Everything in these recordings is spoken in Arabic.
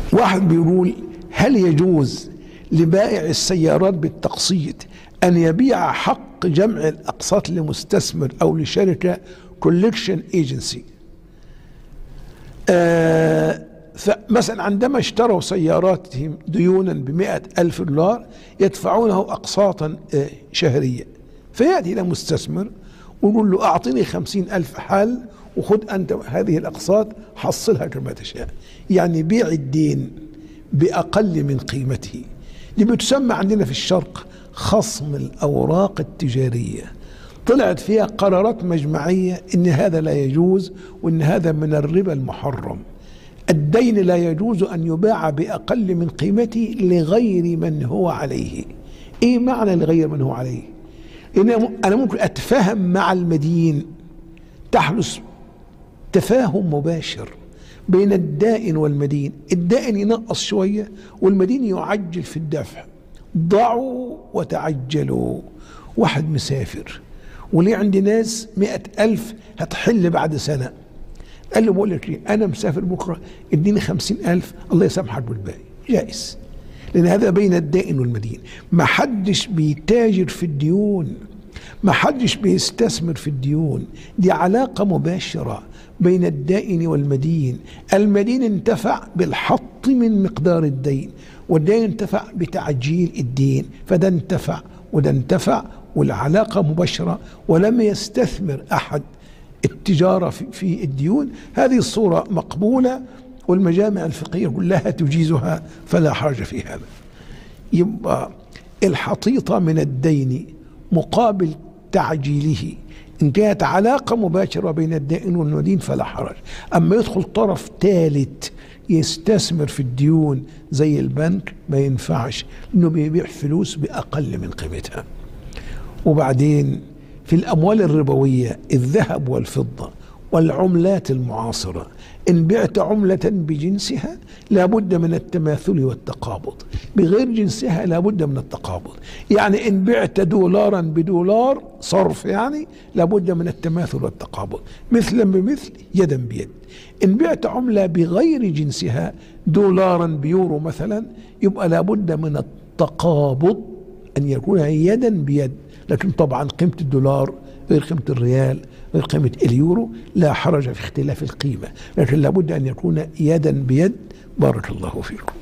واحد بيقول: هل يجوز لبائع السيارات بالتقسيط أن يبيع حق جمع الأقساط لمستثمر أو لشركة كولكشن ايجنسي؟ فمثلا عندما اشتروا سياراتهم ديونا $100,000 يدفعونه أقساطا شهرية، فيأتي إلى مستثمر ويقول له: أعطني 50,000 حال وخذ أنت هذه الأقساط حصلها كما تشاء. يعني بيع الدين بأقل من قيمته، دي بتسمى عندنا في الشرق خصم الأوراق التجارية. طلعت فيها قرارات مجمعية إن هذا لا يجوز وإن هذا من الربا المحرم. الدين لا يجوز أن يباع بأقل من قيمته لغير من هو عليه. إيه معنى لغير من هو عليه؟ إن أنا ممكن أتفاهم مع المدين، تحدث تفاهم مباشر بين الدائن والمدين، الدائن ينقص شوية والمدين يعجل في الدفع. ضعوا وتعجلوا. واحد مسافر وليه عندي ناس 100,000 هتحل بعد سنة، قال له: بقول لك ايه، انا مسافر بكره اديني 50,000 الله يسامحك بالباقي. جائز، لان هذا بين الدائن والمدين. ما حدش بيتاجر في الديون، ما حدش بيستثمر في الديون، دي علاقة مباشرة بين الدائن والمدين. المدين انتفع بالحط من مقدار الدين، والدين انتفع بتعجيل الدين، فده انتفع وده انتفع، والعلاقة مباشرة، ولم يستثمر أحد التجارة في الديون. هذه الصورة مقبولة والمجامع الفقهية كلها تجيزها، فلا حرج في هذا. يبقى الحطيطة من الدين مقابل تعجيله إن كانت علاقة مباشرة بين الدائن والمدين فلا حرج. أما يدخل طرف ثالث يستثمر في الديون زي البنك ما ينفعش، إنه بيبيع فلوس بأقل من قيمتها. وبعدين في الأموال الربوية الذهب والفضة والعملات المعاصرة، إن بعت عملة بجنسها لابد من التماثل والتقابض، بغير جنسها لابد من التقابض. يعني إن بعت دولارا بدولار صرف يعني لابد من التماثل والتقابض، مثلا بمثل يدا بيد. إن بعت عملة بغير جنسها دولارا بيورو مثلا يبقى لابد من التقابض، أن يكون يدا بيد. لكن طبعا قيمة الدولار غير قيمة الريال غير قيمة اليورو، لا حرج في اختلاف القيمة، لكن لابد أن يكون يدا بيد. بارك الله فيكم.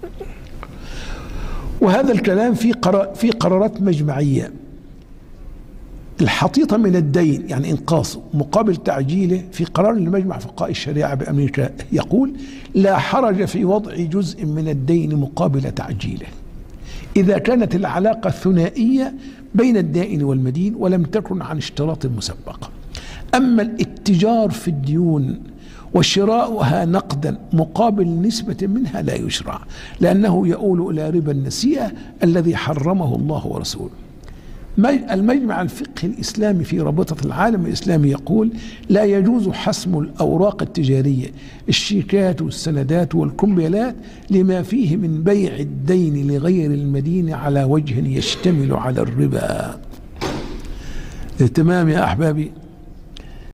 وهذا الكلام في قرارات مجمعية. الحطيطة من الدين يعني إنقاصه مقابل تعجيله، في قرار لمجمع فقهاء الشريعة بأمريكا يقول: لا حرج في وضع جزء من الدين مقابل تعجيله إذا كانت العلاقة ثنائية بين الدائن والمدين ولم تكن عن اشتراط مسبقة. أما الاتجار في الديون وشراؤها نقدا مقابل نسبة منها لا يشرع، لأنه يؤول إلى ربا النسيئة الذي حرمه الله ورسوله. المجمع الفقهي الإسلامي في رابطة العالم الإسلامي يقول: لا يجوز حسم الأوراق التجارية الشيكات والسندات والكمبيالات لما فيه من بيع الدين لغير المدين على وجه يشتمل على الربا. تمام يا أحبابي؟